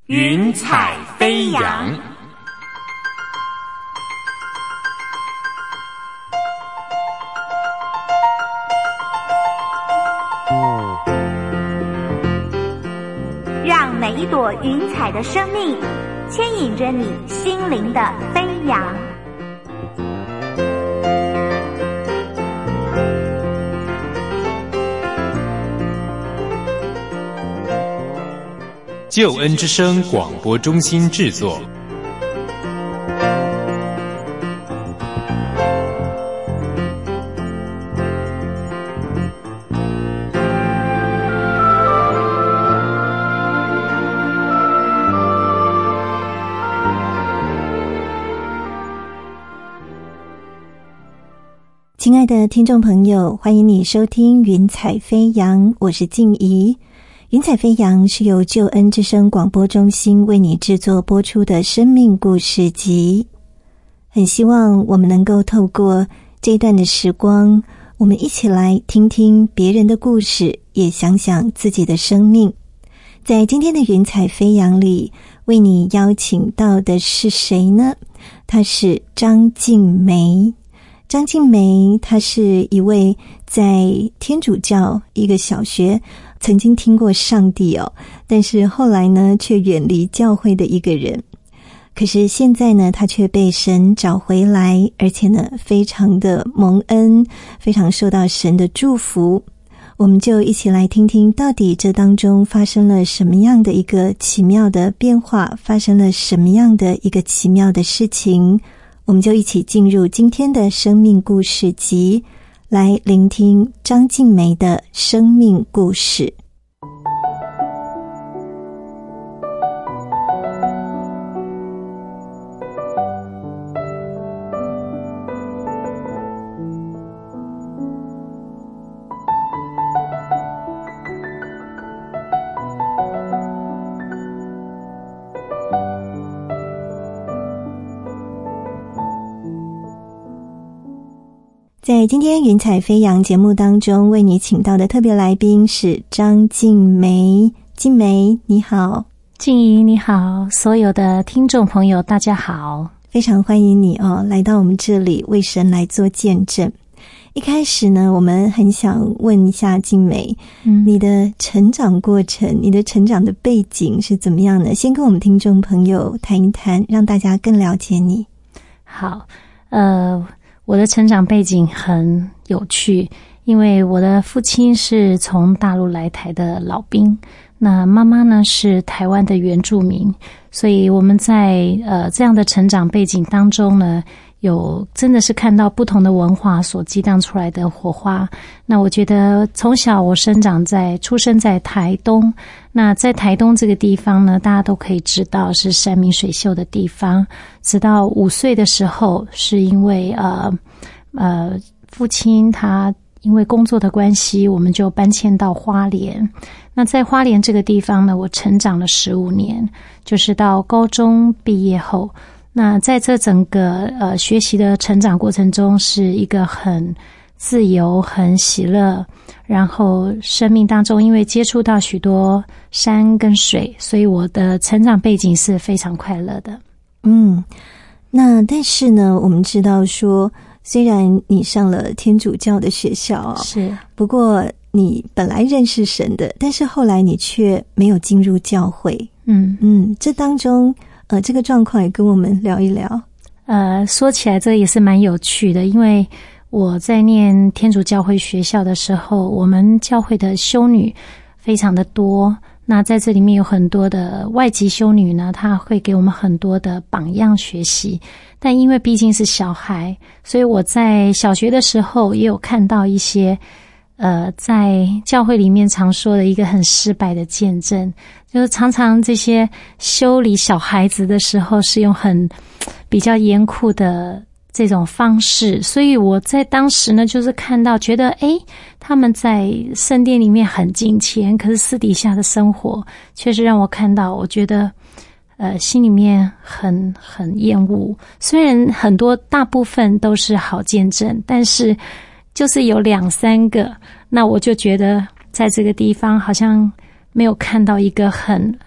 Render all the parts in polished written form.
云彩飞扬。 让每一朵云彩的生命牵引着你心灵的飞扬。 救恩之声广播中心制作。 亲爱的听众朋友，欢迎你收听云彩飞扬，我是静怡。云彩飞扬是由救恩之声广播中心为你制作播出的生命故事集。很希望我们能够透过这一段的时光，我们一起来听听别人的故事，也想想自己的生命。在今天的云彩飞扬里，为你邀请到的是谁呢？她是张静梅。张静梅她是一位在天主教一个小学曾经听过上帝但是后来呢却远离教会的一个人。可是现在呢，她却被神找回来，而且呢非常的蒙恩，非常受到神的祝福。我们就一起来听听到底这当中发生了什么样的一个奇妙的变化，发生了什么样的一个奇妙的事情。我们就一起进入今天的生命故事集，来聆听张静梅的生命故事。在今天云彩飞扬节目当中，为你请到的特别来宾是张静梅。静梅你好。 静怡你好，所有的听众朋友大家好， 非常欢迎你来到我们这里为神来做见证。一开始呢，我们很想问一下静梅，你的成长过程，你的成长的背景是怎么样的？先跟我们听众朋友谈一谈，让大家更了解你。 好，我的成长背景很有趣，因为我的父亲是从大陆来台的老兵，那妈妈呢是台湾的原住民，所以我们在这样的成长背景当中呢，有真的是看到不同的文化所激荡出来的火花。那我觉得从小我出生在台东，那在台东这个地方呢，大家都可以知道是山明水秀的地方。直到5岁的时候，是因为父亲他因为工作的关系，我们就搬迁到花莲。那在花莲这个地方呢，我成长了15年，就是到高中毕业后。那在这整个学习的成长过程中，是一个很自由、很喜乐，然后生命当中因为接触到许多山跟水，所以我的成长背景是非常快乐的。 那但是呢，我们知道说，虽然你上了天主教的学校是， 不过你本来认识神的，但是后来你却没有进入教会。这当中这个状况也跟我们聊一聊。 说起来这也是蛮有趣的，因为我在念天主教会学校的时候，我们教会的修女非常的多，那在这里面有很多的外籍修女呢，她会给我们很多的榜样学习。但因为毕竟是小孩，所以我在小学的时候也有看到一些在教会里面常说的一个很失败的见证，就是常常这些修理小孩子的时候是用很比较严酷的这种方式，所以我在当时呢，就是看到觉得他们在圣殿里面很敬虔，可是私底下的生活确实让我看到，我觉得心里面很厌恶。虽然很多大部分都是好见证，但是就是有2-3个，那我就觉得在这个地方好像没有看到一个很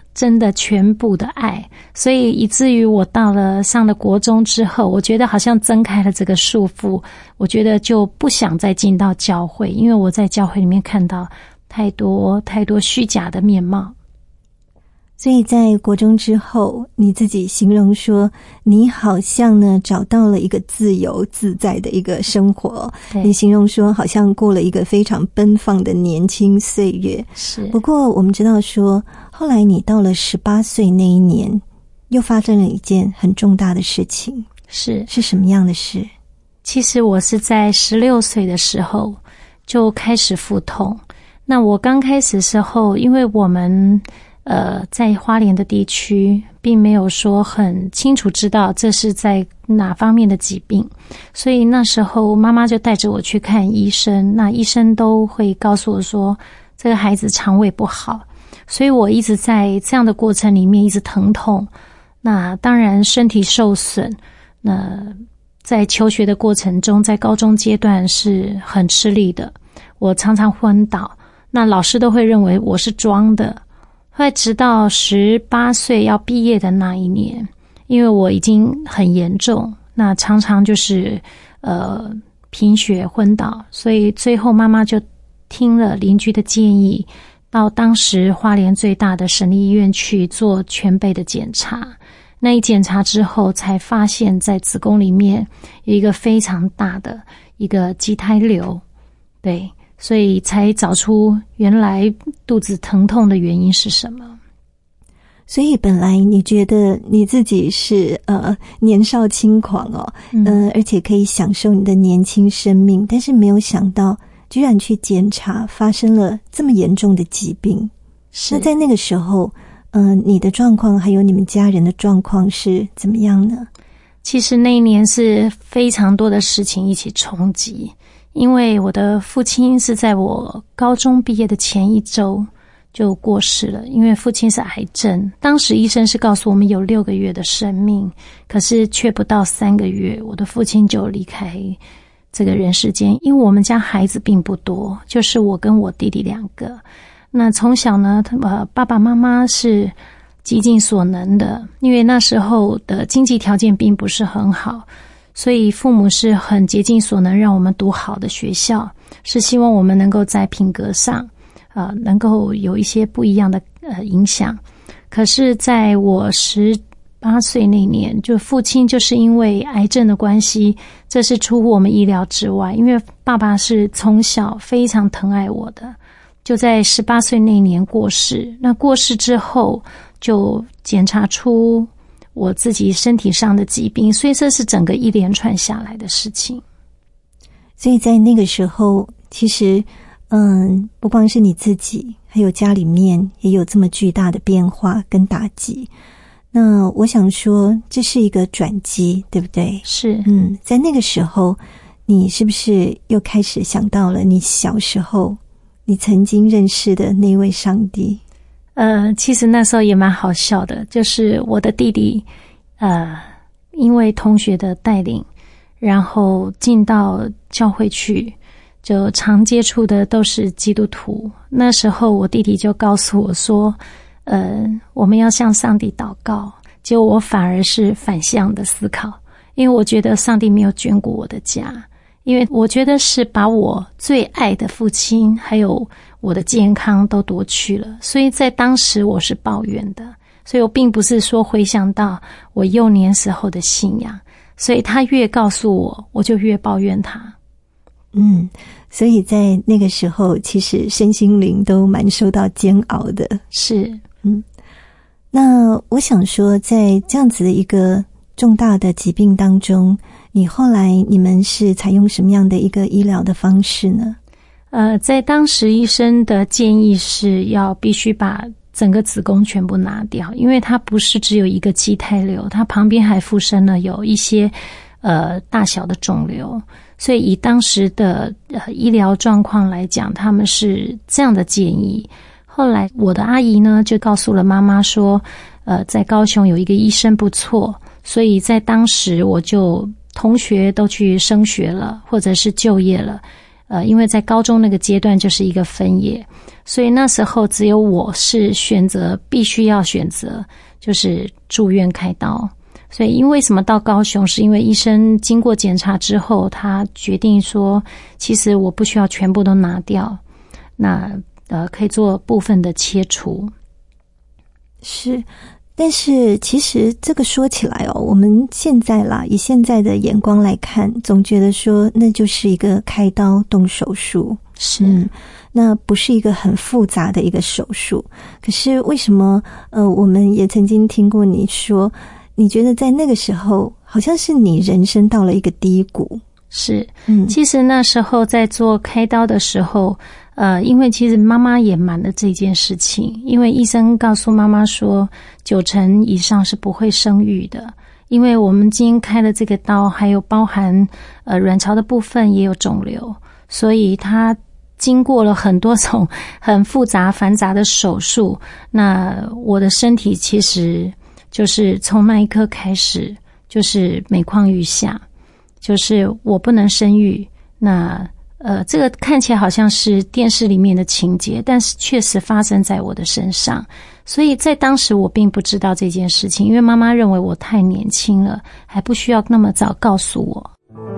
真的全部的爱，所以以至于我上了国中之后，我觉得好像挣开了这个束缚，我觉得就不想再进到教会，因为我在教会里面看到太多虚假的面貌。 所以在国中之后，你自己形容说你好像呢找到了一个自由自在的一个生活，你形容说好像过了一个非常奔放的年轻岁月。 是。 不过我们知道说后来你到了18岁那一年又发生了一件很重大的事情。是什么样的事？ 其实我是在16岁的时候就开始腹痛。那我刚开始的时候，因为我们在花莲的地区并没有说很清楚知道这是在哪方面的疾病，所以那时候妈妈就带着我去看医生，那医生都会告诉我说这个孩子肠胃不好，所以我一直在这样的过程里面一直疼痛，那当然身体受损，那在求学的过程中，在高中阶段是很吃力的，我常常昏倒，那老师都会认为我是装的。后来直到18岁要毕业的那一年，因为我已经很严重，那常常就是贫血昏倒，所以最后妈妈就听了邻居的建议，到当时花莲最大的省立医院去做全背的检查。那一检查之后才发现在子宫里面有一个非常大的一个畸胎瘤，对，所以才找出原来肚子疼痛的原因是什么。 所以本来你觉得你自己是年少轻狂哦，而且可以享受你的年轻生命，但是没有想到居然去检查发生了这么严重的疾病。那在那个时候你的状况还有你们家人的状况是怎么样呢？ 其实那一年是非常多的事情一起冲击，因为我的父亲是在我高中毕业的前1周就过世了，因为父亲是癌症，当时医生是告诉我们有6个月的生命，可是却不到3个月，我的父亲就离开这个人世间。因为我们家孩子并不多，就是我跟我弟弟2个。那从小呢，爸爸妈妈是极尽所能的，因为那时候的经济条件并不是很好，所以父母是很竭尽所能让我们读好的学校，是希望我们能够在品格上能够有一些不一样的影响。可是在我18岁那年，就父亲就是因为癌症的关系，这是出乎我们意料之外，因为爸爸是从小非常疼爱我的，就在18岁那年过世。那过世之后就检查出我自己身体上的疾病，所以这是整个一连串下来的事情。 所以在那个时候其实不光是你自己，还有家里面也有这么巨大的变化跟打击。那我想说这是一个转机，对不对？ 是。 在那个时候你是不是又开始想到了你小时候你曾经认识的那位上帝？ 其实那时候也蛮好笑的，就是我的弟弟因为同学的带领，然后进到教会去，就常接触的都是基督徒。那时候我弟弟就告诉我说我们要向上帝祷告，结果我反而是反向的思考，因为我觉得上帝没有眷顾我的家，因为我觉得是把我最爱的父亲还有我的健康都夺去了，所以在当时我是抱怨的，所以我并不是说回想到我幼年时候的信仰，所以他越告诉我，我就越抱怨他。 所以在那个时候其实身心灵都蛮受到煎熬的。 是。 那我想说在这样子的一个重大的疾病当中，你后来你们是采用什么样的一个医疗的方式呢？ 在当时医生的建议是要必须把整个子宫全部拿掉，因为它不是只有一个畸胎瘤，它旁边还附身了有一些大小的肿瘤，所以以当时的医疗状况来讲，他们是这样的建议。后来我的阿姨呢就告诉了妈妈说在高雄有一个医生不错，所以在当时我就同学都去升学了或者是就业了， 因为在高中那个阶段就是一个分野，所以那时候只有我是必须要选择就是住院开刀。所以因为什么到高雄，是因为医生经过检查之后，他决定说其实我不需要全部都拿掉，那可以做部分的切除。 是，但是其实这个说起来我们现在以现在的眼光来看，总觉得说那就是一个开刀动手术， 是那不是一个很复杂的一个手术。可是为什么我们也曾经听过你说，你觉得在那个时候好像是你人生到了一个低谷？ 是，其实那时候在做开刀的时候，因为其实妈妈也瞒了这件事情，因为医生告诉妈妈说90%以上是不会生育的，因为我们今天开了这个刀，还有包含卵巢的部分也有肿瘤，所以她经过了很多种很复杂繁杂的手术。那我的身体其实就是从那一刻开始就是每况愈下，就是我不能生育。那这个看起来好像是电视里面的情节，但是确实发生在我的身上。所以在当时我并不知道这件事情，因为妈妈认为我太年轻了，还不需要那么早告诉我。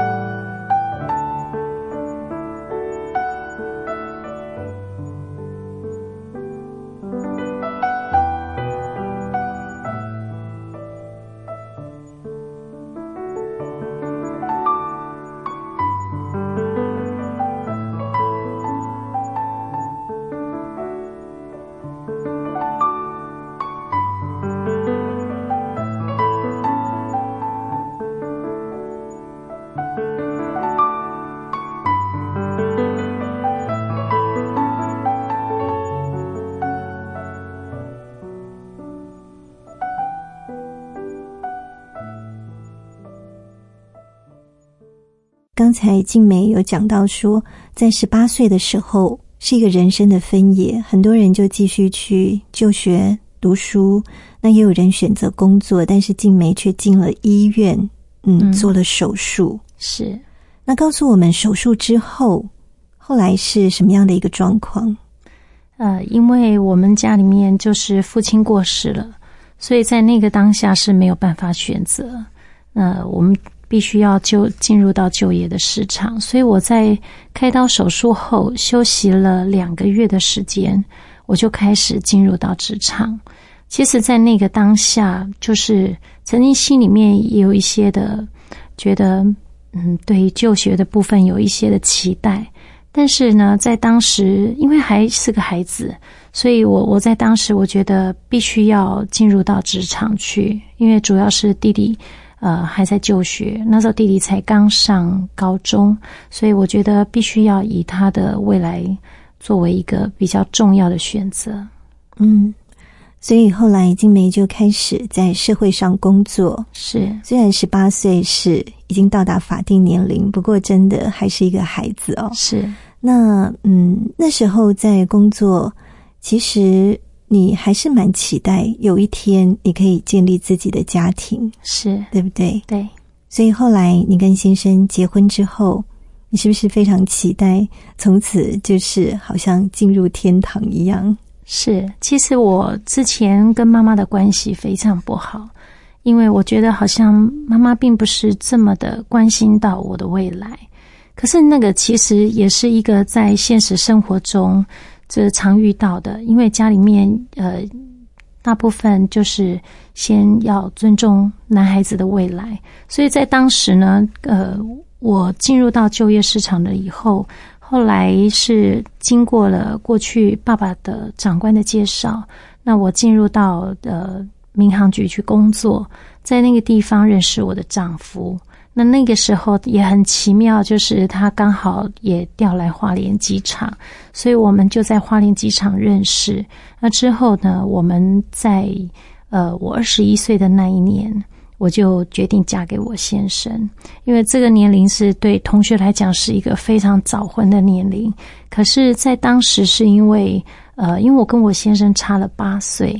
刚才静美有讲到说，在18岁的时候是一个人生的分野，很多人就继续去就学读书，那也有人选择工作，但是静美却进了医院，做了手术。 是， 那告诉我们手术之后来是什么样的一个状况？ 因为我们家里面就是父亲过世了，所以在那个当下是没有办法选择，我们必须要进入到就业的市场。所以我在开刀手术后休息了2个月的时间，我就开始进入到职场。其实在那个当下，就是曾经心里面也有一些的觉得对于就学的部分有一些的期待，但是呢在当时因为还是个孩子，所以我在当时我觉得必须要进入到职场去，因为主要是弟弟还在就学，那时候弟弟才刚上高中，所以我觉得必须要以他的未来作为一个比较重要的选择。 所以后来静梅就开始在社会上工作。 是， 虽然18岁是已经到达法定年龄，不过真的还是一个孩子哦。 是， 那那时候在工作，其实你还是蛮期待有一天你可以建立自己的家庭， 是， 对不对？ 对。 所以后来你跟先生结婚之后，你是不是非常期待从此就是好像进入天堂一样？ 是，其实我之前跟妈妈的关系非常不好，因为我觉得好像妈妈并不是这么的关心到我的未来。可是那个其实也是一个在现实生活中这常遇到的，因为家里面大部分就是先要尊重男孩子的未来，所以在当时呢我进入到就业市场了以后，后来是经过了过去爸爸的长官的介绍，那我进入到民航局去工作，在那个地方认识我的丈夫。那个时候也很奇妙，就是他刚好也调来花莲机场，所以我们就在花莲机场认识。那之后呢，我们在我21岁的那一年，我就决定嫁给我先生，因为这个年龄是对同学来讲是一个非常早婚的年龄。可是在当时是因为我跟我先生差了8岁，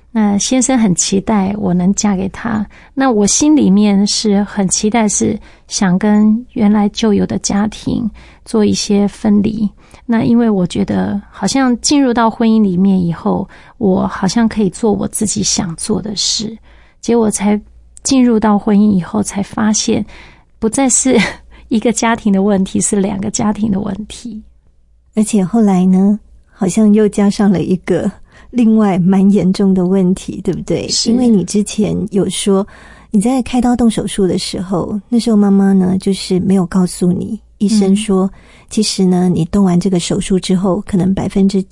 那先生很期待我能嫁给他，那我心里面是很期待，是想跟原来就有的家庭做一些分离。那因为我觉得好像进入到婚姻里面以后，我好像可以做我自己想做的事，结果才进入到婚姻以后才发现不再是一个家庭的问题，是2个家庭的问题。 而且后来呢，好像又加上了一个另外蛮严重的问题，对不对？因为你之前有说你在开刀动手术的时候，那时候妈妈呢就是没有告诉你，医生说其实呢你动完这个手术之后可能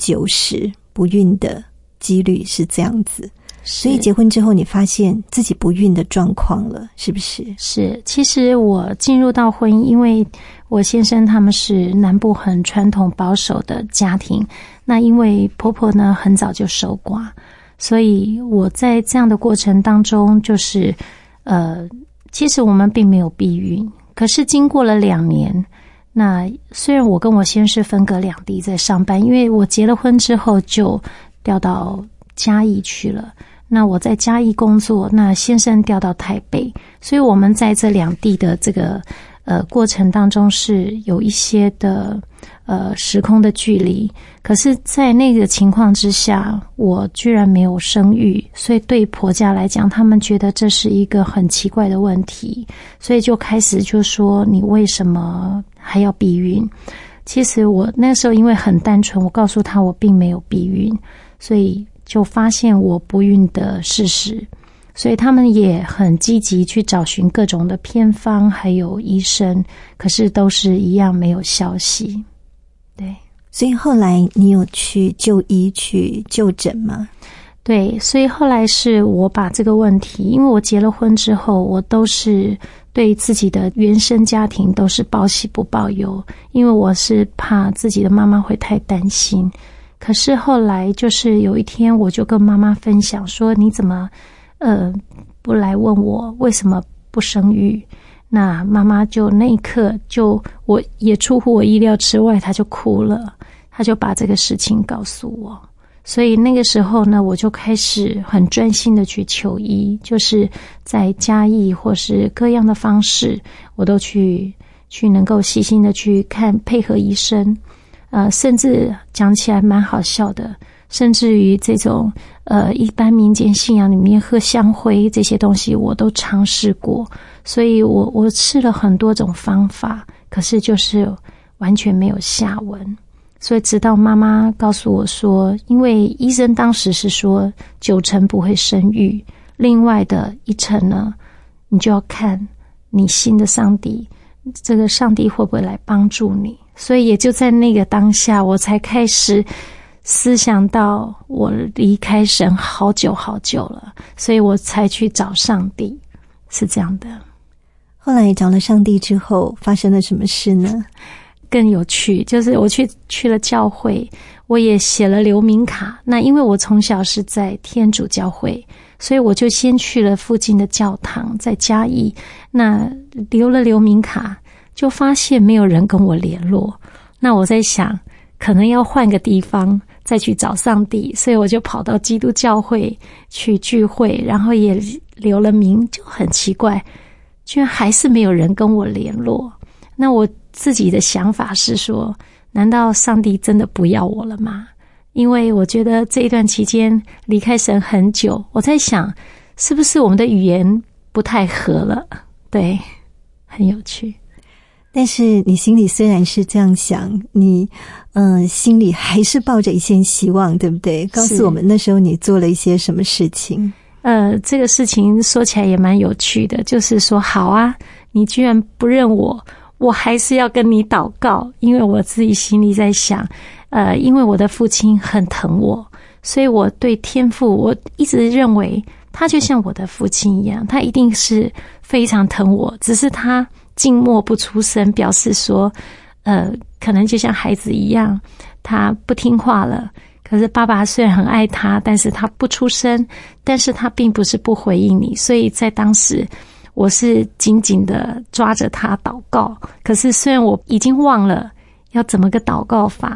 90%不孕的几率是这样子，所以结婚之后你发现自己不孕的状况了，是不是？ 是，其实我进入到婚姻，因为我先生他们是南部很传统保守的家庭，那因为婆婆呢很早就守寡，所以我在这样的过程当中就是其实我们并没有避孕，可是经过了2年，那虽然我跟我先生分隔两地在上班，因为我结了婚之后就调到嘉义去了，那我在嘉义工作，那先生调到台北，所以我们在这2地的这个过程当中是有一些的时空的距离，可是在那个情况之下，我居然没有生育，所以对婆家来讲，他们觉得这是一个很奇怪的问题，所以就开始就说你为什么还要避孕？其实我那时候因为很单纯，我告诉他我并没有避孕，所以就发现我不孕的事实，所以他们也很积极去找寻各种的偏方还有医生，可是都是一样没有消息。对， 所以后来你有去就医去就诊吗？ 对，所以后来是我把这个问题，因为我结了婚之后，我都是对自己的原生家庭都是报喜不报忧，因为我是怕自己的妈妈会太担心。可是后来就是有一天我就跟妈妈分享说，你怎么不来问我为什么不生育？那妈妈就那一刻就我也出乎我意料之外，她就哭了，她就把这个事情告诉我。所以那个时候呢，我就开始很专心的去求医，就是在嘉义或是各样的方式，我都去能够细心的去看，配合医生。甚至讲起来蛮好笑的，甚至于这种一般民间信仰里面喝香灰这些东西我都尝试过，所以我试了很多种方法，可是就是完全没有下文。所以直到妈妈告诉我说，因为医生当时是说9成不会生育，另外的1成呢，你就要看你信的上帝，这个上帝会不会来帮助你。所以也就在那个当下，我才开始思想到我离开神好久好久了，所以我才去找上帝，是这样的。 后来找了上帝之后，发生了什么事呢？ 更有趣，就是我去了教会，我也写了留名卡。那因为我从小是在天主教会，所以我就先去了附近的教堂，在嘉义，那留了留名卡，就发现没有人跟我联络。那我在想，可能要换个地方再去找上帝，所以我就跑到基督教会去聚会，然后也留了名，就很奇怪，居然还是没有人跟我联络。那我自己的想法是说，难道上帝真的不要我了吗？因为我觉得这一段期间离开神很久，我在想是不是我们的语言不太合了。对，很有趣。 但是你心里虽然是这样想，你心里还是抱着一线希望，对不对？告诉我们那时候你做了一些什么事情。 这个事情说起来也蛮有趣的，就是说好啊，你居然不认我还是要跟你祷告。因为我自己心里在想，因为我的父亲很疼我，所以我对天父，我一直认为他就像我的父亲一样，他一定是非常疼我，只是他静默不出声，表示说可能就像孩子一样，他不听话了，可是爸爸虽然很爱他，但是他不出声，但是他并不是不回应你。所以在当时我是紧紧的抓着他祷告，可是虽然我已经忘了要怎么个祷告法，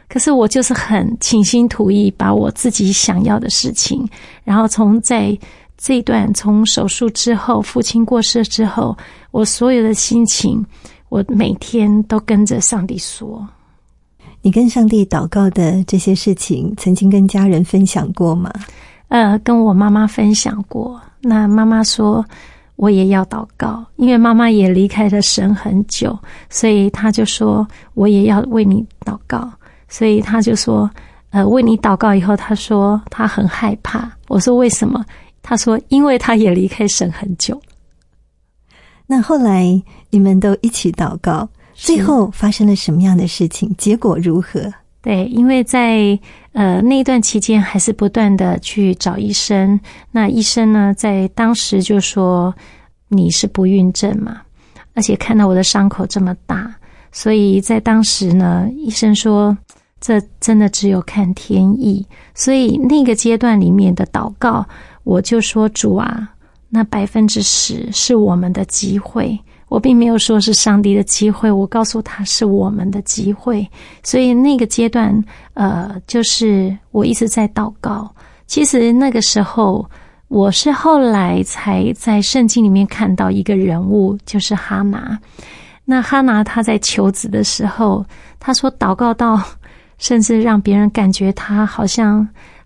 可是我就是很倾心吐意，把我自己想要的事情，然后在这一段从手术之后，父亲过世之后，我所有的心情，我每天都跟着上帝说。 你跟上帝祷告的这些事情，曾经跟家人分享过吗？ 跟我妈妈分享过。那妈妈说我也要祷告，因为妈妈也离开了神很久，所以她就说我也要为你祷告。所以她就说为你祷告以后，她说她很害怕。我说为什么？她说因为她也离开神很久。 那后来你们都一起祷告，最后发生了什么样的事情？结果如何？ 对，因为在那一段期间还是不断的去找医生。那医生呢，在当时就说你是不孕症嘛，而且看到我的伤口这么大，所以在当时呢，医生说这真的只有看天意。所以那个阶段里面的祷告，我就说主啊，那10%是我们的机会。我并没有说是上帝的机会，我告诉他是我们的机会。所以那个阶段就是我一直在祷告。其实那个时候我是后来才在圣经里面看到一个人物，就是哈拿。那哈拿他在求子的时候，他说祷告到甚至让别人感觉他好像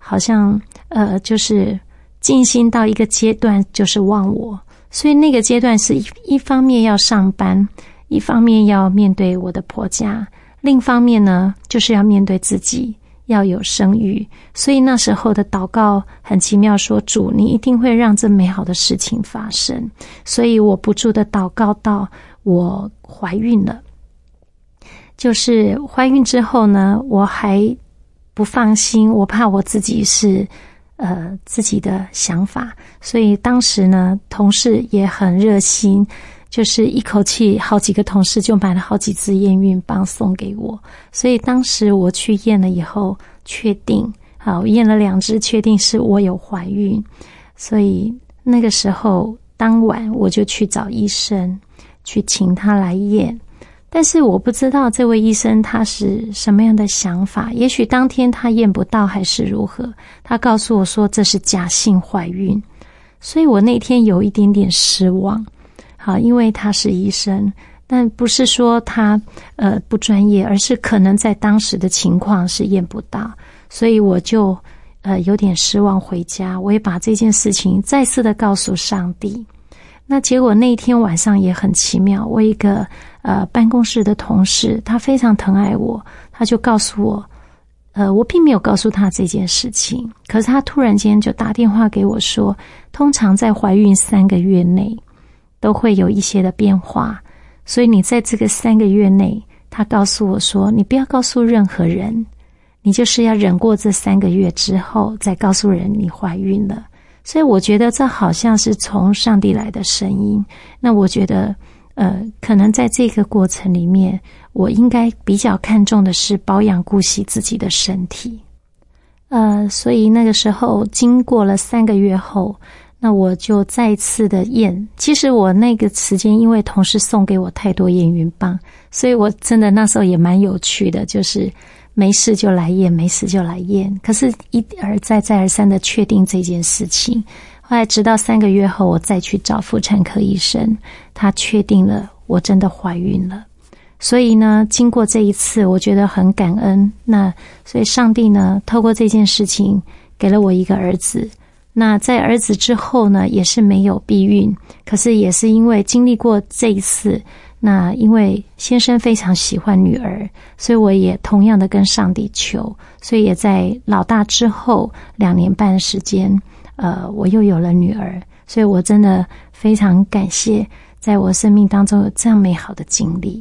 就是尽心到一个阶段就是忘我。所以那个阶段是一方面要上班，一方面要面对我的婆家，另一方面呢就是要面对自己，要有生育。所以那时候的祷告很奇妙，说主你一定会让这美好的事情发生。所以我不住的祷告到我怀孕了。就是怀孕之后呢，我还不放心，我怕我自己是自己的想法，所以当时呢，同事也很热心，就是一口气好几个同事就买了好几支验孕棒送给我。所以当时我去验了以后，确定，我验了2支，确定是我有怀孕。所以那个时候当晚我就去找医生，去请他来验。但是我不知道这位医生他是什么样的想法，也许当天他验不到还是如何，他告诉我说这是假性怀孕。所以我那天有一点点失望，因为他是医生，但不是说他不专业，而是可能在当时的情况是验不到。所以我就有点失望回家，我也把这件事情再次的告诉上帝。那结果那一天晚上也很奇妙，我一个办公室的同事，他非常疼爱我，他就告诉我我并没有告诉他这件事情，可是他突然间就打电话给我说，通常在怀孕3个月内都会有一些的变化，所以你在这个3个月内，他告诉我说你不要告诉任何人，你就是要忍过这3个月之后再告诉人你怀孕了。所以我觉得这好像是从上帝来的声音。那我觉得可能在这个过程里面，我应该比较看重的是保养顾惜自己的身体。所以那个时候经过了3个月后，那我就再次的验。其实我那个时间因为同事送给我太多验孕棒，所以我真的那时候也蛮有趣的，就是没事就来验，没事就来验，可是一而再再而三的确定这件事情。后来直到3个月后，我再去找妇产科医生，他确定了我真的怀孕了。所以呢，经过这一次，我觉得很感恩。那所以上帝呢，透过这件事情给了我一个儿子。那在儿子之后呢，也是没有避孕，可是也是因为经历过这一次，那因为先生非常喜欢女儿，所以我也同样的跟上帝求，所以也在老大之后2年半的时间，我又有了女儿。所以我真的非常感谢在我生命当中有这样美好的经历。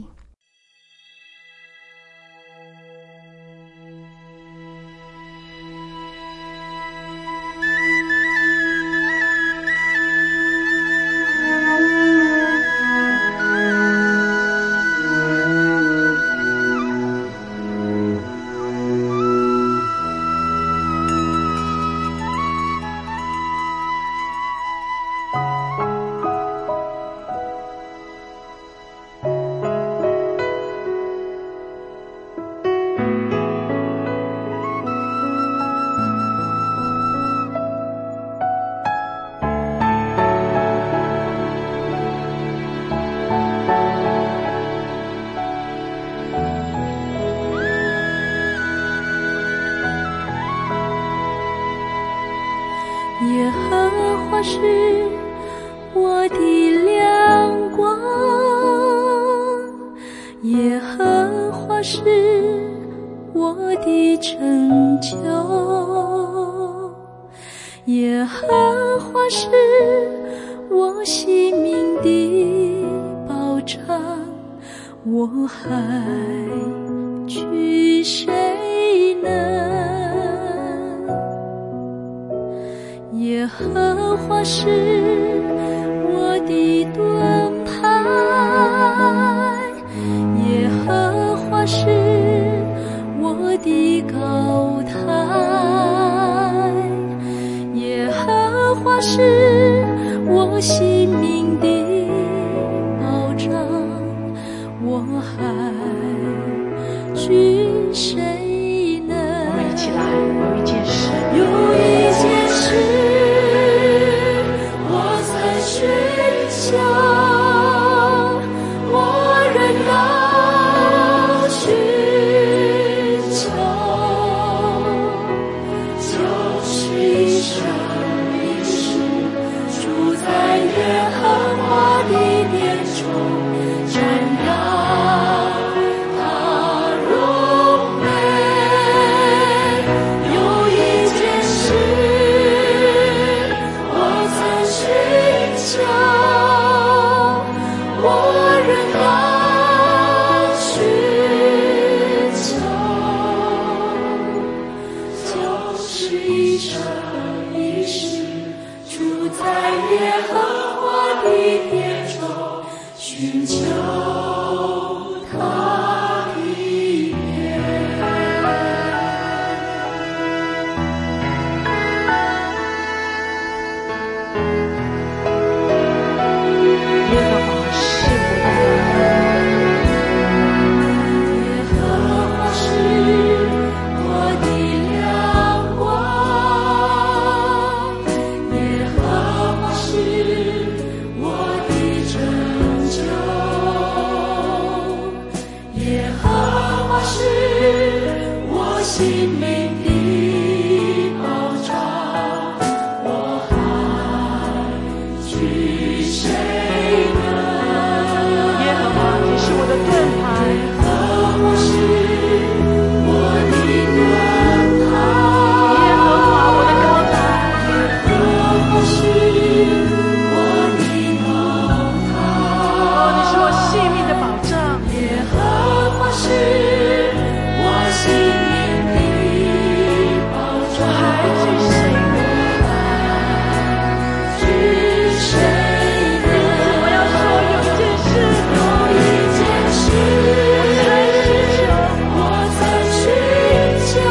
是我性命的保障，我还惧谁呢？耶和华是我的盾牌，耶和华是我的高台，耶和华是我性命的保障，我还惧谁呢？ 我们一起来，有一件事， 我曾寻求，我仍要寻求，就是一生一世住在耶和华的殿中，瞻仰他荣美。有一件事我曾寻求，我仍要寻求，就是一生一世住在耶和华的殿中，寻求他的面。 耶和华是我的耶和华是我的亮光，耶和华是我的拯救，耶和华是我性命的保障，我还惧谁呢？ 耶和华，你是我的盾牌， 耶和华是我的盾牌， 耶和华我的高台， 耶和华是我的高台， 你是我性命的保障， 耶和华是我性命的保障， 还惧谁呢？ 惧谁呢？ 我要说有一件事， 有一件事我曾寻求，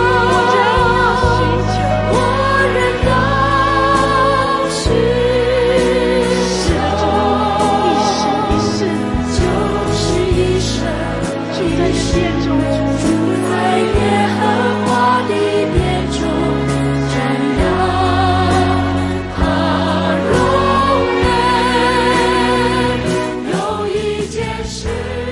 我仍要寻求，就是一生一世住在耶和华的殿中，瞻仰他荣美。有一件事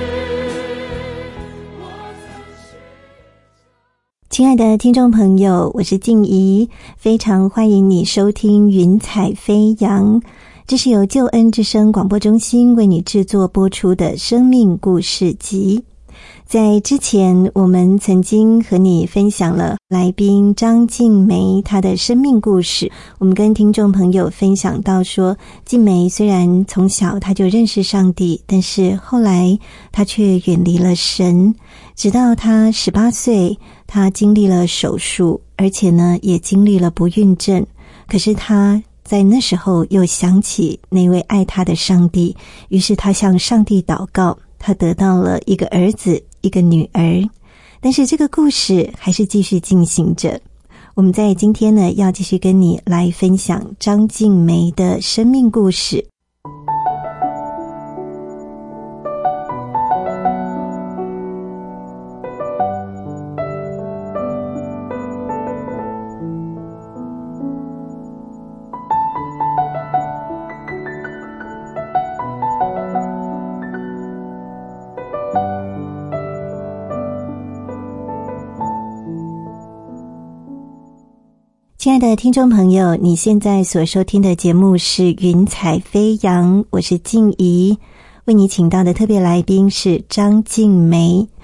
我曾寻亲爱的听众朋友，我是静怡，非常欢迎你收听云彩飞扬，这是由救恩之声广播中心为你制作播出的生命故事集。在之前我们曾经和你分享了来宾张静梅她的生命故事，我们跟听众朋友分享到说，静梅虽然从小她就认识上帝，但是后来她却远离了神，直到她18岁，她经历了手术，而且呢也经历了不孕症，可是她在那时候又想起那位爱她的上帝，于是她向上帝祷告，她得到了一个儿子一个女儿。但是这个故事还是继续进行着，我们在今天呢要继续跟你来分享张静梅的生命故事。亲爱的听众朋友，你现在所收听的节目是云彩飞扬，我是静怡，为你请到的特别来宾是张静梅。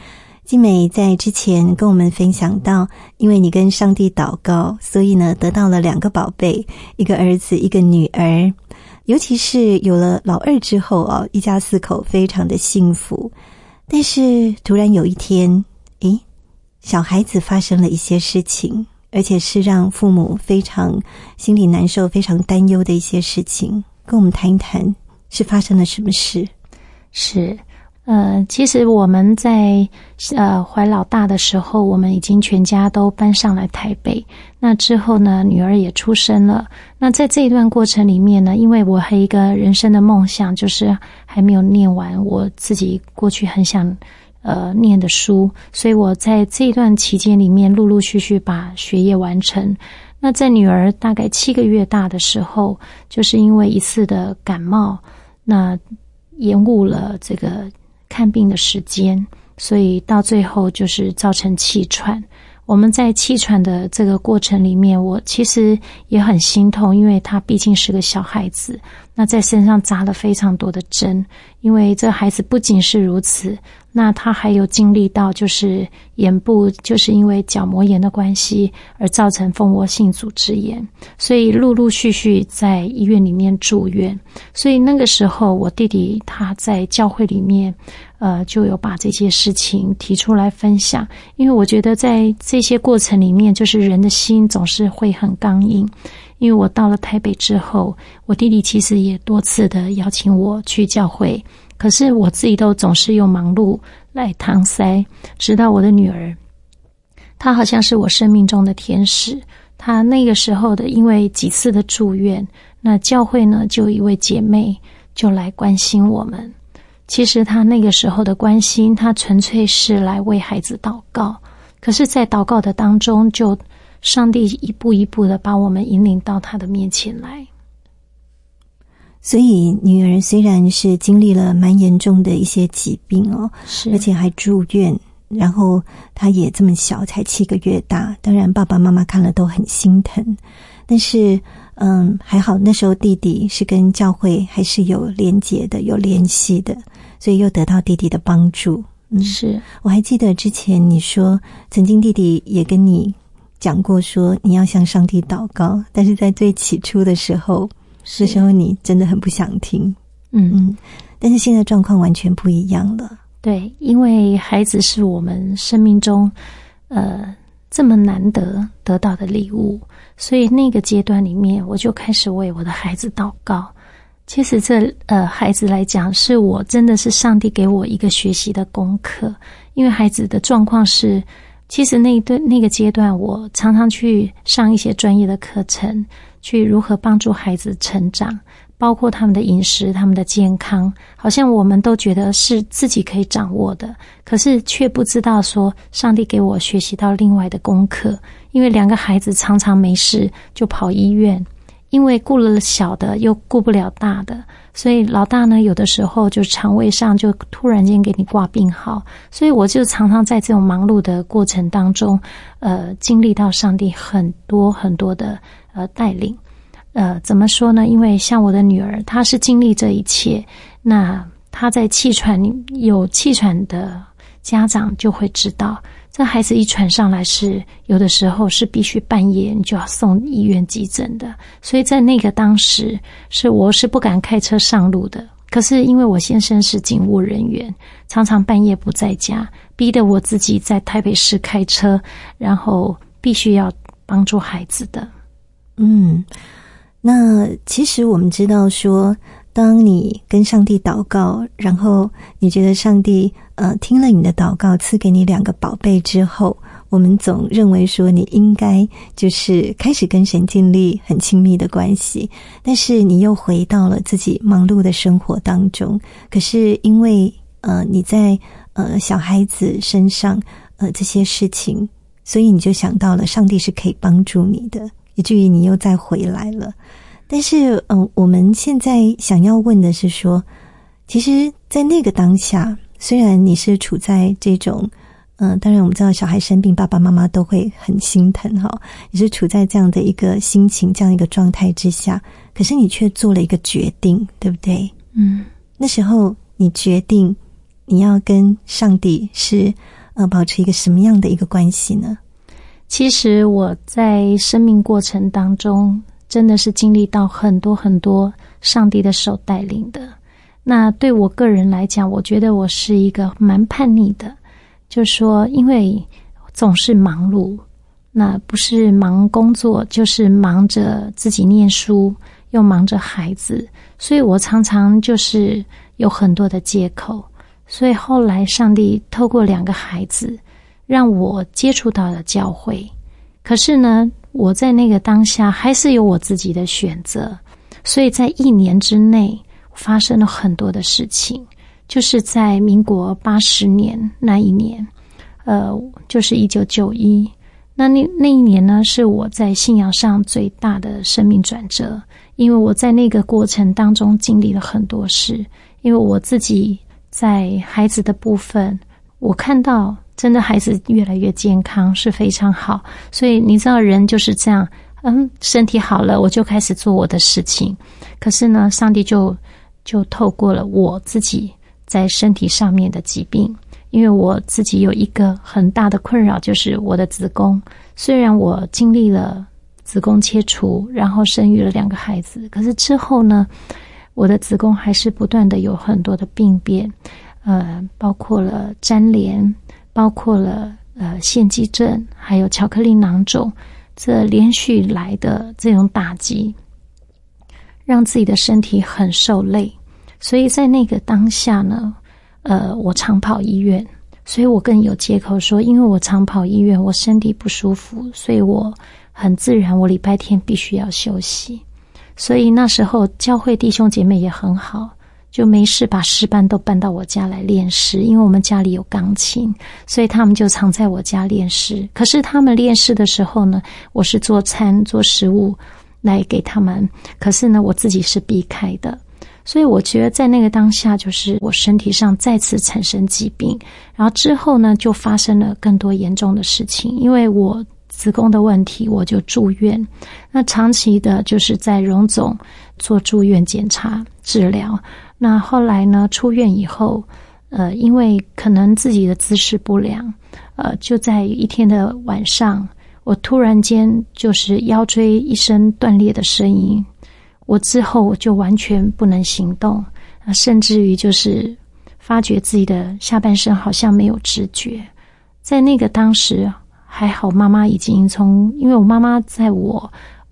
静美在之前跟我们分享到，因为你跟上帝祷告，所以呢得到了2个宝贝，一个儿子一个女儿。尤其是有了老二之后一家4口非常的幸福。但是突然有一天，小孩子发生了一些事情，而且是让父母非常心里难受、非常担忧的一些事情，跟我们谈一谈是发生了什么事？ 是其实我们在怀老大的时候，我们已经全家都搬上来台北。那之后呢，女儿也出生了。那在这一段过程里面呢，因为我还有一个人生的梦想，就是还没有念完我自己过去很想念的书，所以我在这一段期间里面陆陆续续把学业完成。那在女儿大概7个月大的时候，就是因为一次的感冒，那延误了这个看病的时间，所以到最后就是造成气喘。我们在气喘的这个过程里面，我其实也很心痛，因为他毕竟是个小孩子，那在身上扎了非常多的针。因为这孩子不仅是如此，那他还有经历到就是眼部就是因为角膜炎的关系而造成蜂窝性组织炎，所以陆陆续续在医院里面住院。所以那个时候我弟弟他在教会里面就有把这些事情提出来分享。因为我觉得在这些过程里面，就是人的心总是会很刚硬。因为我到了台北之后，我弟弟其实也多次的邀请我去教会，可是我自己都总是用忙碌来搪塞。直到我的女儿，她好像是我生命中的天使，她那个时候的因为几次的住院，那教会呢就有一位姐妹就来关心我们。其实她那个时候的关心，她纯粹是来为孩子祷告，可是在祷告的当中，就上帝一步一步的把我们引领到他的面前来。 所以女儿虽然是经历了蛮严重的一些疾病是， 而且还住院，然后她也这么小，才7个月大，当然爸爸妈妈看了都很心疼。但是还好那时候弟弟是跟教会还是有连结的，有联系的，所以又得到弟弟的帮助。 是， 我还记得之前你说曾经弟弟也跟你讲过说你要向上帝祷告，但是在最起初的时候，这时候你真的很不想听。但是现在状况完全不一样了。 对，因为孩子是我们生命中这么难得到的礼物，所以那个阶段里面我就开始为我的孩子祷告。其实这孩子来讲，是我真的是上帝给我一个学习的功课。因为孩子的状况是，其实那个阶段我常常去上一些专业的课程，去如何帮助孩子成长，包括他们的饮食，他们的健康，好像我们都觉得是自己可以掌握的，可是却不知道说上帝给我学习到另外的功课。因为2个孩子常常没事就跑医院，因为顾了小的又顾不了大的，所以老大呢有的时候就肠胃上就突然间给你挂病号。所以我就常常在这种忙碌的过程当中经历到上帝很多很多的带领。怎么说呢？因为像我的女儿，她是经历这一切，那她在有气喘的家长就会知道，这孩子一喘上来是有的时候是必须半夜你就要送医院急诊的。所以在那个当时我是不敢开车上路的，可是因为我先生是警务人员，常常半夜不在家，逼得我自己在台北市开车，然后必须要帮助孩子的。 那其实我们知道说，当你跟上帝祷告，然后你觉得上帝听了你的祷告，赐给你2个宝贝之后，我们总认为说你应该就是开始跟神建立很亲密的关系，但是你又回到了自己忙碌的生活当中。可是因为你在小孩子身上这些事情，所以你就想到了上帝是可以帮助你的，以至于你又再回来了。但是我们现在想要问的是说，其实在那个当下，虽然你是处在这种当然我们知道小孩生病爸爸妈妈都会很心疼你是处在这样的一个心情，这样一个状态之下，可是你却做了一个决定，对不对？那时候你决定你要跟上帝是保持一个什么样的一个关系呢？ 其实我在生命过程当中真的是经历到很多很多上帝的手带领的。那对我个人来讲，我觉得我是一个蛮叛逆的，就是说因为总是忙碌，那不是忙工作就是忙着自己念书，又忙着孩子，所以我常常就是有很多的借口。所以后来上帝透过2个孩子让我接触到了教会，可是呢我在那个当下还是有我自己的选择，所以在1年之内发生了很多的事情。就是在民国80年那一年，就是1991，那一年呢是我在信仰上最大的生命转折，因为我在那个过程当中经历了很多事。因为我自己在孩子的部分，我看到真的孩子越来越健康，是非常好。所以你知道人就是这样，身体好了我就开始做我的事情。可是呢上帝就透过了我自己在身体上面的疾病，因为我自己有一个很大的困扰，就是我的子宫。虽然我经历了子宫切除，然后生育了2个孩子，可是之后呢我的子宫还是不断的有很多的病变，包括了粘连，包括了腺肌症，还有巧克力囊肿，这连续来的这种打击让自己的身体很受累。所以在那个当下呢我常跑医院，所以我更有借口说因为我常跑医院，我身体不舒服，所以我很自然我礼拜天必须要休息。所以那时候教会弟兄姐妹也很好，就没事把诗班都搬到我家来练诗，因为我们家里有钢琴，所以他们就常在我家练诗。可是他们练诗的时候呢，我是做餐做食物来给他们，可是呢我自己是避开的。所以我觉得在那个当下，就是我身体上再次产生疾病，然后之后呢就发生了更多严重的事情。因为我子宫的问题，我就住院，那长期的就是在荣总做住院检查治疗。那后来呢出院以后因为可能自己的姿势不良，就在一天的晚上，我突然间就是腰椎一声断裂的声音，我之后我就完全不能行动，甚至于就是发觉自己的下半身好像没有知觉。在那个当时还好妈妈已经因为我妈妈在我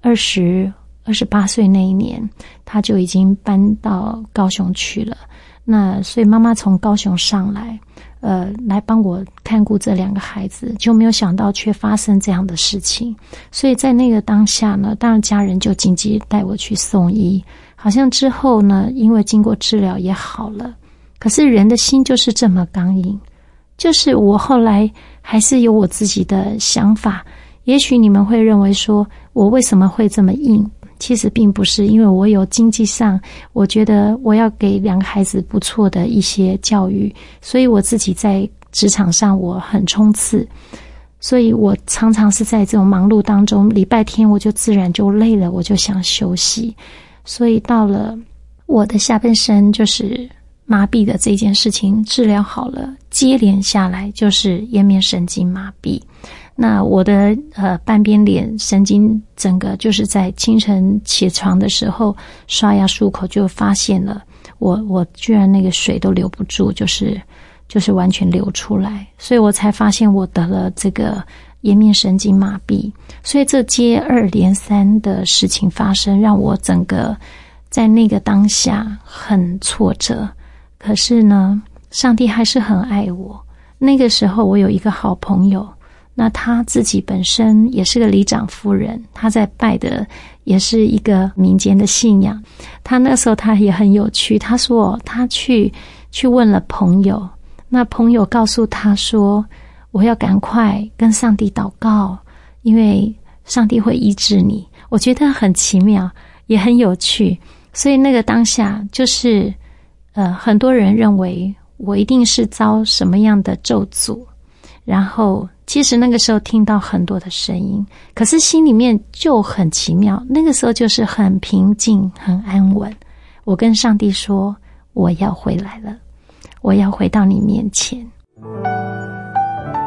28岁那一年她就已经搬到高雄去了，那所以妈妈从高雄上来来帮我看顾这2个孩子，就没有想到却发生这样的事情。所以在那个当下呢，当然家人就紧急带我去送医，好像之后呢因为经过治疗也好了。可是人的心就是这么刚硬，就是我后来还是有我自己的想法。也许你们会认为说我为什么会这么硬，其实并不是，因为我有经济上我觉得我要给2个孩子不错的一些教育，所以我自己在职场上我很冲刺，所以我常常是在这种忙碌当中，礼拜天我就自然就累了，我就想休息。所以到了我的下半身就是麻痹的这件事情治疗好了，接连下来就是颜面神经麻痹。那我的半边脸神经整个就是在清晨起床的时候刷牙漱口就发现了，我居然那个水都留不住，就是完全流出来，所以我才发现我得了这个颜面神经麻痹。所以这接二连三的事情发生，让我整个在那个当下很挫折。可是呢上帝还是很爱我。那个时候我有一个好朋友，那他自己本身也是个里长夫人，他在拜的也是一个民间的信仰。他那时候他也很有趣，他说他去问了朋友，那朋友告诉他说我要赶快跟上帝祷告，因为上帝会医治你。我觉得很奇妙也很有趣。所以那个当下就是很多人认为我一定是遭什么样的咒诅，然后其实那个时候听到很多的声音，可是心里面就很奇妙，那个时候就是很平静很安稳。我跟上帝说我要回来了，我要回到你面前。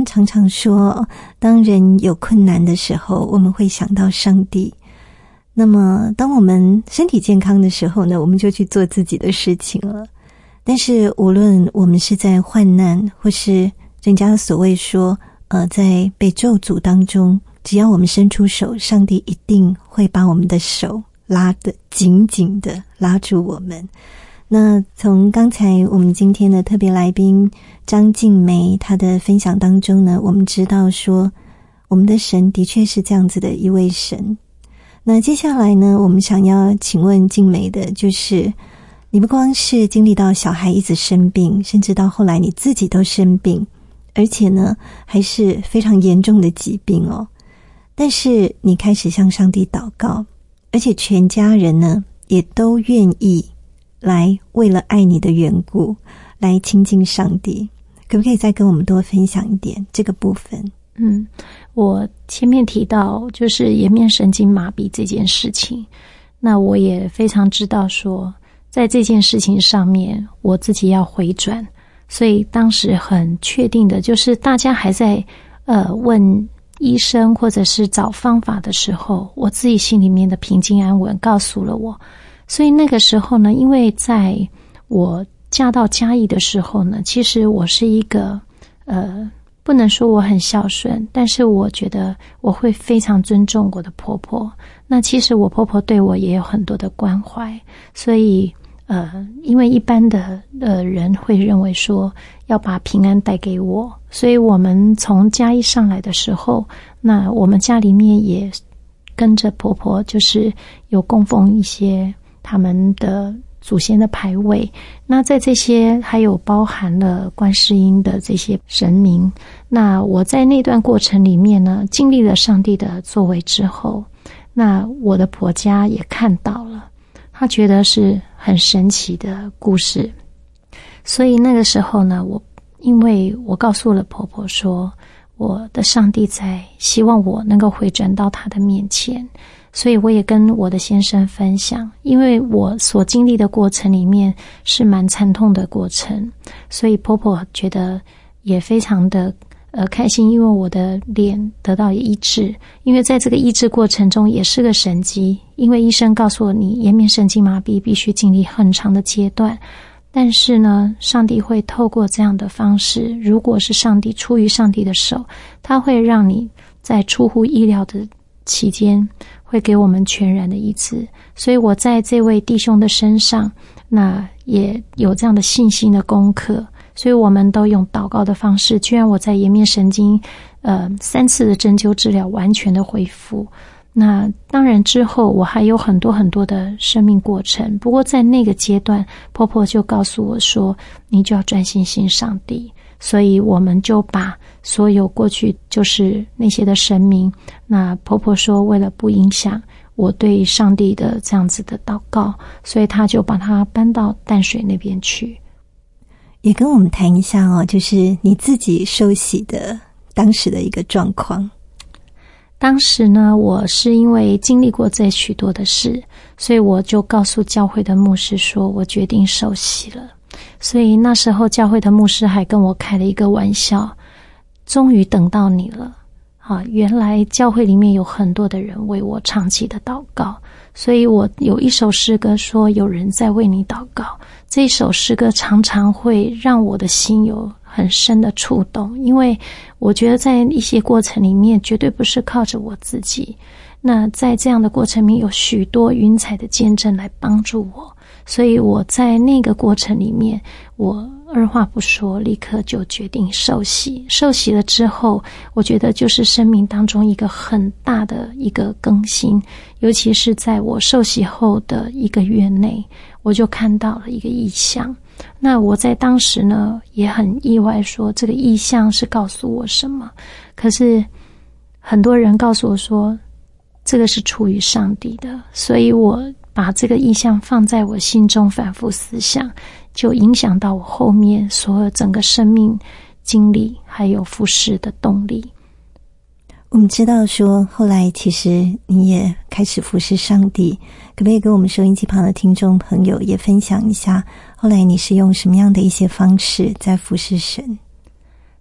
常常说，当人有困难的时候，我们会想到上帝。那么当我们身体健康的时候呢，我们就去做自己的事情了。但是无论我们是在患难，或是人家所谓说在被咒诅当中，只要我们伸出手，上帝一定会把我们的手拉得紧紧的拉住我们。那从刚才我们今天的特别来宾张静梅她的分享当中呢，我们知道说我们的神的确是这样子的一位神。那接下来呢，我们想要请问静梅的就是你不光是经历到小孩一直生病，甚至到后来你自己都生病，而且呢还是非常严重的疾病哦。但是你开始向上帝祷告，而且全家人呢也都愿意来为了爱你的缘故来亲近上帝。可不可以再跟我们多分享一点这个部分？ 我前面提到就是颜面神经麻痹这件事情，那我也非常知道说在这件事情上面我自己要回转，所以当时很确定的就是大家还在问医生或者是找方法的时候，我自己心里面的平静安稳告诉了我。所以那个时候呢，因为在我嫁到嘉义的时候呢，其实我是一个不能说我很孝顺，但是我觉得我会非常尊重我的婆婆。那其实我婆婆对我也有很多的关怀，所以因为一般的人会认为说要把平安带给我，所以我们从嘉义上来的时候，那我们家里面也跟着婆婆就是有供奉一些他们的祖先的牌位，那在这些还有包含了观世音的这些神明。那我在那段过程里面呢，经历了上帝的作为之后，那我的婆家也看到了，他觉得是很神奇的故事。所以那个时候呢，因为我告诉了婆婆说我的上帝在希望我能够回转到他的面前，所以我也跟我的先生分享，因为我所经历的过程里面是蛮惨痛的过程，所以婆婆觉得也非常的开心，因为我的脸得到医治，因为在这个医治过程中也是个神迹，因为医生告诉我你颜面神经麻痹必须经历很长的阶段，但是呢上帝会透过这样的方式，如果是上帝出于上帝的手，他会让你在出乎意料的期间会给我们全然的医治。所以我在这位弟兄的身上那也有这样的信心的功课，所以我们都用祷告的方式，居然我在颜面神经3次的针灸治疗完全的恢复。那当然之后我还有很多很多的生命过程，不过在那个阶段婆婆就告诉我说你就要专心信上帝，所以我们就把所有过去就是那些的神明，那婆婆说为了不影响我对上帝的这样子的祷告，所以她就把它搬到淡水那边去。 也跟我们谈一下哦，就是你自己受洗的当时的一个状况。 当时呢，我是因为经历过这许多的事，所以我就告诉教会的牧师说我决定受洗了。所以那时候教会的牧师还跟我开了一个玩笑，终于等到你了。原来教会里面有很多的人为我长期的祷告，所以我有一首诗歌说有人在为你祷告，这一首诗歌常常会让我的心有很深的触动，因为我觉得在一些过程里面绝对不是靠着我自己，那在这样的过程里面有许多云彩的见证来帮助我，所以我在那个过程里面我二话不说立刻就决定受洗。受洗了之后，我觉得就是生命当中一个很大的一个更新，尤其是在我受洗后的1个月内，我就看到了一个异象。那我在当时呢也很意外，说这个异象是告诉我什么，可是很多人告诉我说这个是出于上帝的，所以我把这个意象放在我心中反复思想，就影响到我后面所有整个生命经历还有服事的动力。 我们知道说后来其实你也开始服事上帝，可不可以跟我们收音机旁的听众朋友也分享一下后来你是用什么样的一些方式在服事神？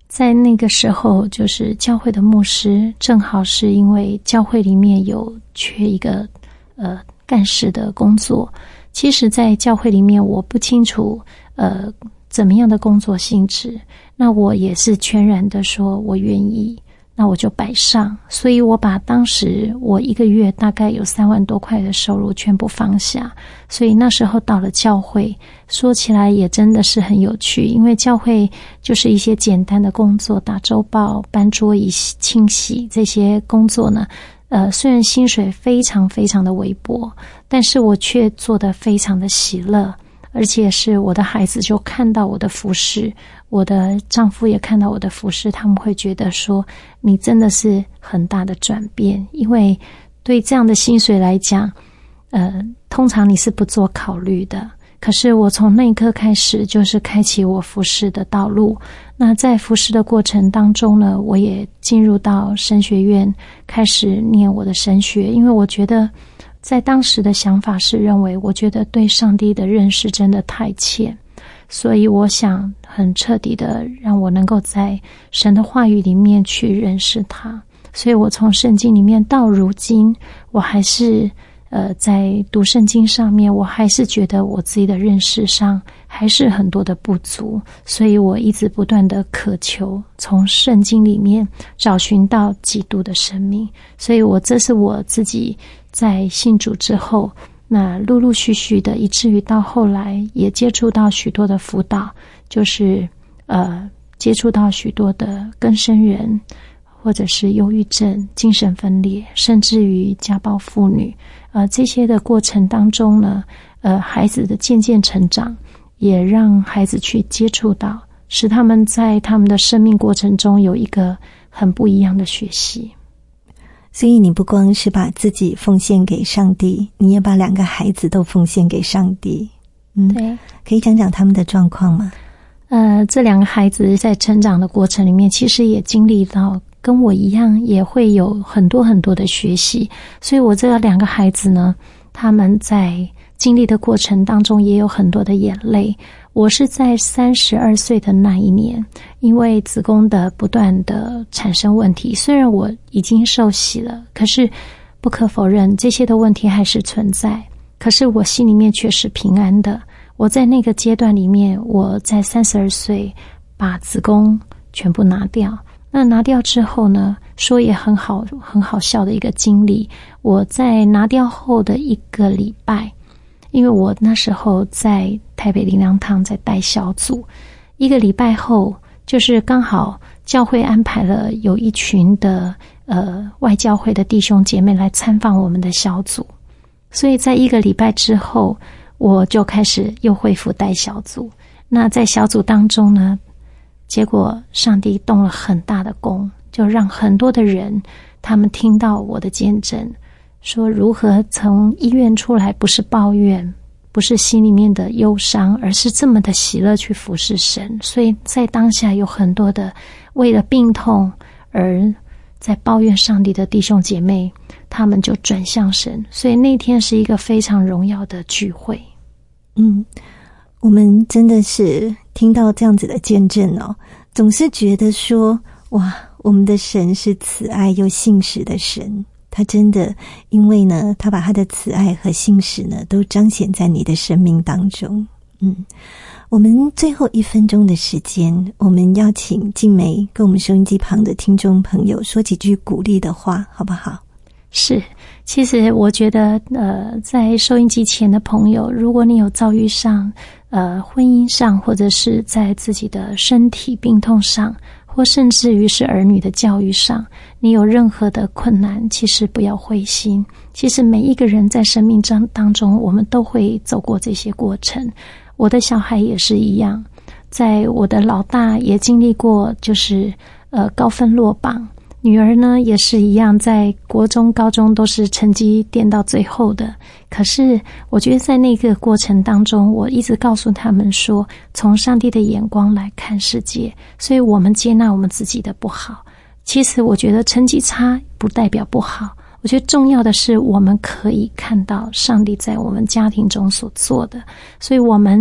在那个时候，就是教会的牧师正好是因为教会里面有缺一个干事的工作。其实在教会里面我不清楚怎么样的工作性质，那我也是全然的说我愿意，那我就摆上。所以我把当时我一个月大概有3万多块的收入全部放下。所以那时候到了教会，说起来也真的是很有趣，因为教会就是一些简单的工作，打周报、搬桌椅、清洗，这些工作呢虽然薪水非常非常的微薄，但是我却做得非常的喜乐，而且是我的孩子就看到我的服事，我的丈夫也看到我的服事，他们会觉得说你真的是很大的转变。因为对这样的薪水来讲通常你是不做考虑的，可是我从那一刻开始就是开启我服事的道路。那在服事的过程当中呢，我也进入到神学院开始念我的神学，因为我觉得在当时的想法是认为我觉得对上帝的认识真的太浅，所以我想很彻底的让我能够在神的话语里面去认识他。所以我从圣经里面到如今，我还是在读圣经上面，我还是觉得我自己的认识上还是很多的不足，所以我一直不断的渴求从圣经里面找寻到基督的生命。所以这是我自己在信主之后，那陆陆续续的，以至于到后来也接触到许多的辅导，就是接触到许多的更生人，或者是忧郁症、精神分裂，甚至于家暴妇女。这些的过程当中呢，孩子的渐渐成长，也让孩子去接触到，使他们在他们的生命过程中有一个很不一样的学习。 所以你不光是把自己奉献给上帝，你也把2个孩子都奉献给上帝。 对， 可以讲讲他们的状况吗？ 这2个孩子在成长的过程里面，其实也经历到跟我一样，也会有很多很多的学习。所以我这2个孩子呢，他们在经历的过程当中也有很多的眼泪。我是在32岁的那一年，因为子宫的不断的产生问题，虽然我已经受洗了，可是不可否认这些的问题还是存在，可是我心里面却是平安的。我在那个阶段里面，我在32岁把子宫全部拿掉。那拿掉之后呢，说也很好笑的一个经历。我在拿掉后的1个礼拜，因为我那时候在台北灵粮堂在带小组，1个礼拜后，就是刚好教会安排了有一群的外教会的弟兄姐妹来参访我们的小组，所以在1个礼拜之后，我就开始又恢复带小组。那在小组当中呢，结果上帝动了很大的工，就让很多的人他们听到我的见证，说如何从医院出来，不是抱怨，不是心里面的忧伤，而是这么的喜乐去服侍神。所以在当下有很多的为了病痛而在抱怨上帝的弟兄姐妹，他们就转向神。所以那天是一个非常荣耀的聚会。 我们真的是听到这样子的见证哦，总是觉得说，哇，我们的神是慈爱又信实的神。他真的因为呢，他把他的慈爱和信实呢都彰显在你的生命当中。我们最后1分钟的时间，我们邀请静梅跟我们收音机旁的听众朋友说几句鼓励的话，好不好？ 是，其实我觉得在收音机前的朋友，如果你有遭遇上婚姻上，或者是在自己的身体病痛上，或甚至于是儿女的教育上，你有任何的困难，其实不要灰心。其实每一个人在生命当中，我们都会走过这些过程。我的小孩也是一样，在我的老大也经历过就是高分落榜，女儿呢也是一样，在国中高中都是成绩垫到最后的。可是我觉得在那个过程当中，我一直告诉他们说，从上帝的眼光来看世界，所以我们接纳我们自己的不好。其实我觉得成绩差不代表不好，我觉得重要的是我们可以看到上帝在我们家庭中所做的，所以我们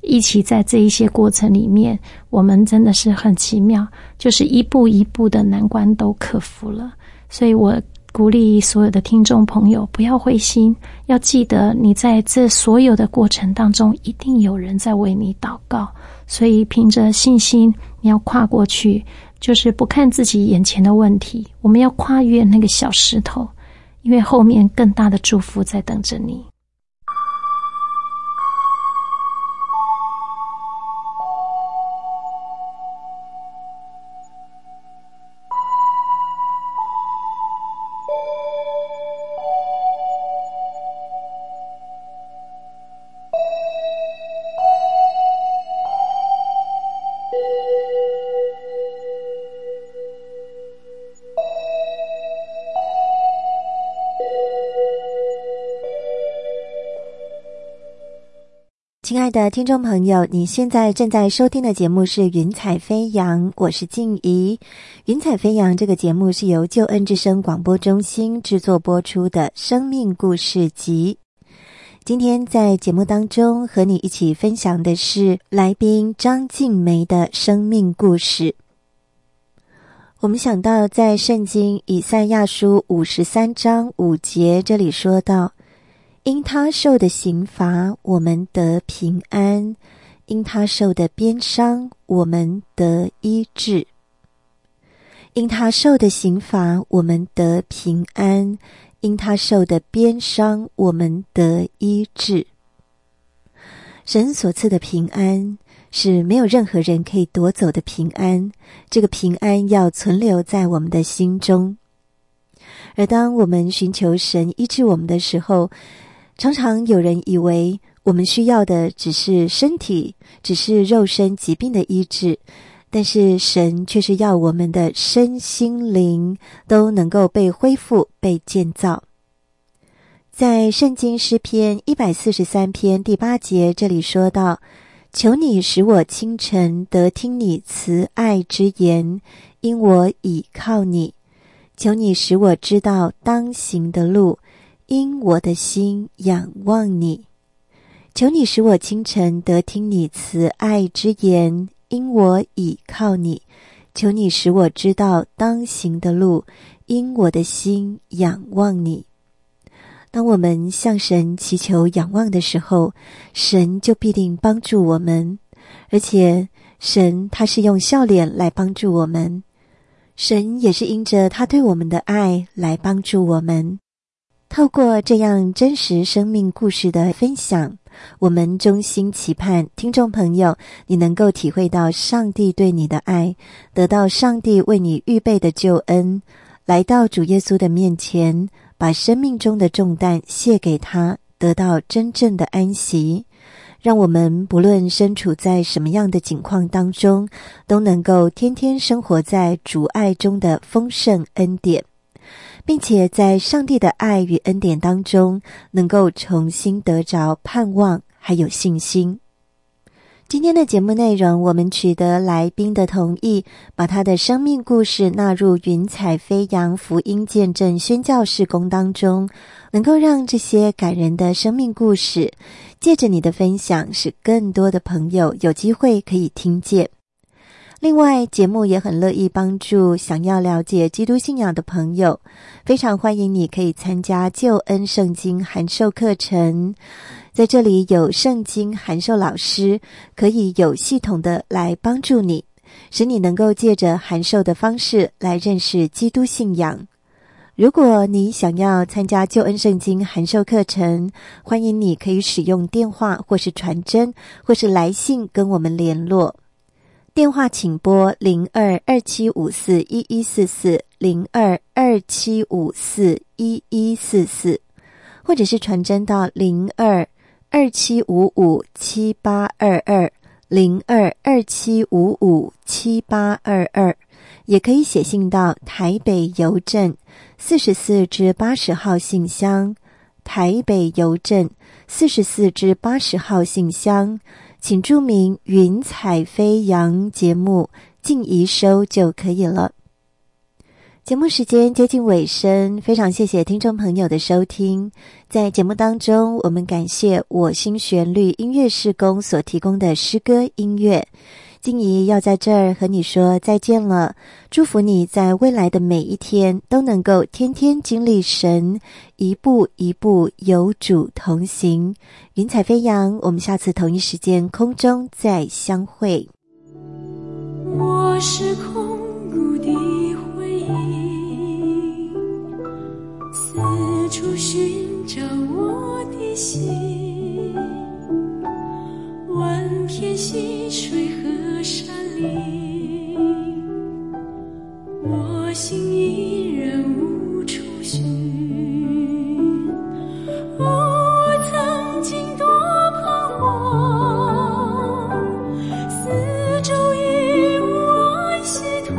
一起在这一些过程里面，我们真的是很奇妙，就是一步一步的难关都克服了。所以我鼓励所有的听众朋友不要灰心，要记得你在这所有的过程当中一定有人在为你祷告，所以凭着信心你要跨过去，就是不看自己眼前的问题，我们要跨越那个小石头，因为后面更大的祝福在等着你。 亲爱的听众朋友，你现在正在收听的节目是云彩飞扬，我是静怡。云彩飞扬这个节目是由救恩之声广播中心制作播出的生命故事集。今天在节目当中和你一起分享的是来宾张静梅的生命故事。我们想到在圣经以赛亚书53章5节这里说到，因他受的刑罚，我们得平安；因他受的鞭伤，我们得医治。因他受的刑罚，我们得平安；因他受的鞭伤，我们得医治。神所赐的平安是没有任何人可以夺走的平安，这个平安要存留在我们的心中。而当我们寻求神医治我们的时候，常常有人以为我们需要的只是身体，只是肉身疾病的医治，但是神却是要我们的身心灵都能够被恢复，被建造。在圣经诗篇143篇第8节这里说到，求你使我清晨得听你慈爱之言，因我倚靠你。求你使我知道当行的路，因我的心仰望你。求你使我清晨得听你慈爱之言，因我倚靠你。求你使我知道当行的路，因我的心仰望你。当我们向神祈求仰望的时候，神就必定帮助我们，而且神他是用笑脸来帮助我们，神也是因着他对我们的爱来帮助我们。透过这样真实生命故事的分享，我们衷心期盼听众朋友你能够体会到上帝对你的爱，得到上帝为你预备的救恩，来到主耶稣的面前，把生命中的重担卸给他，得到真正的安息。让我们不论身处在什么样的境况当中，都能够天天生活在主爱中的丰盛恩典，并且在上帝的爱与恩典当中，能够重新得着盼望还有信心。今天的节目内容，我们取得来宾的同意，把他的生命故事纳入云彩飞扬福音见证宣教事工当中，能够让这些感人的生命故事借着你的分享，使更多的朋友有机会可以听见。另外，节目也很乐意帮助想要了解基督信仰的朋友，非常欢迎你可以参加救恩圣经函授课程。在这里有圣经函授老师，可以有系统的来帮助你，使你能够借着函授的方式来认识基督信仰。如果你想要参加救恩圣经函授课程，欢迎你可以使用电话或是传真或是来信跟我们联络。电话请拨0227541144 0227541144，或者是传真到0227557822 0227557822，也可以写信到台北邮政44至80号信箱，台北邮政44至80号信箱，请注明云彩飞扬节目静怡收就可以了。 节目时间接近尾声，非常谢谢听众朋友的收听。在节目当中，我们感谢我心旋律音乐事工所提供的诗歌音乐。静怡要在这儿和你说再见了，祝福你在未来的每一天都能够天天经历神，一步一步有主同行。云彩飞扬，我们下次同一时间空中再相会。 我是空谷的回忆，四处寻找我的心，万片溪水和山林，我心依然无处寻。我曾经多彷徨，四周已无安息土，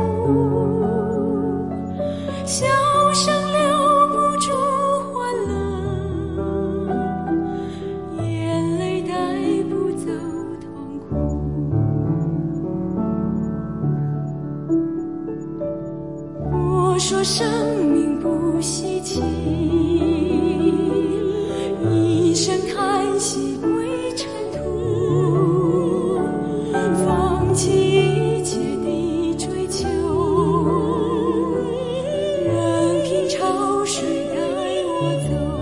笑声留不住欢乐，眼泪带不走痛苦。我说生命不稀奇，一声叹息归尘土，放弃一切的追求，任凭潮水带我走。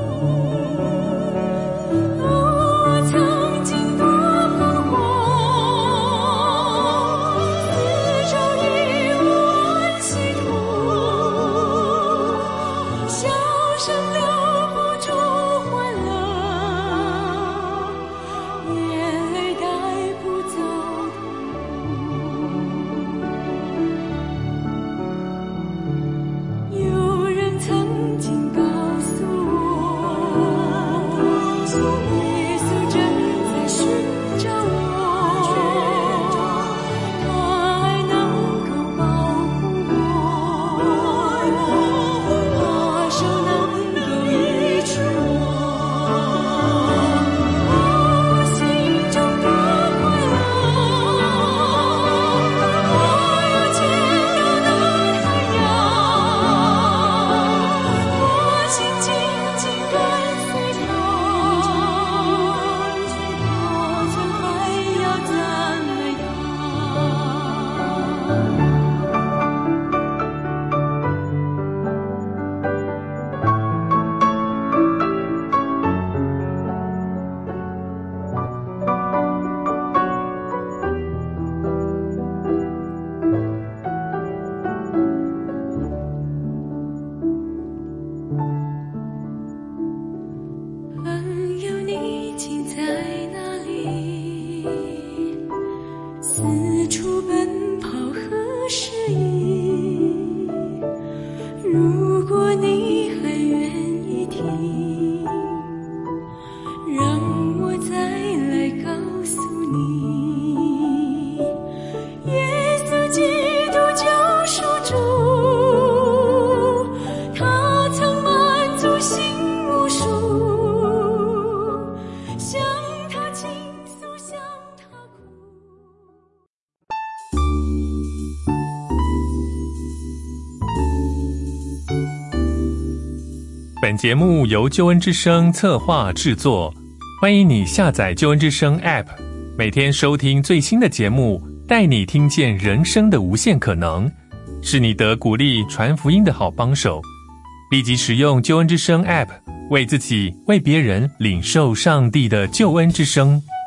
我曾经多彷徨，四周已无安息土，笑声留不住欢乐，眼泪带不走痛苦。有人曾经告诉我，耶稣正在寻找我，他爱能够保护我，他手能够医治我，我心中多快乐，我有见到那太阳，我心紧紧跟随他，我曾还要赞美朋友，你竟在哪里？四处奔跑何时已？如果你还愿意听，让我再来告诉你，耶稣基督救赎主，他曾满足心无数，向他倾诉，向他哭。 本节目由救恩之声策划制作，欢迎你下载救恩之声 App， 每天收听最新的节目，带你听见人生的无限可能，是你得鼓励传福音的好帮手。立即使用救恩之声 App， 为自己、为别人领受上帝的救恩之声。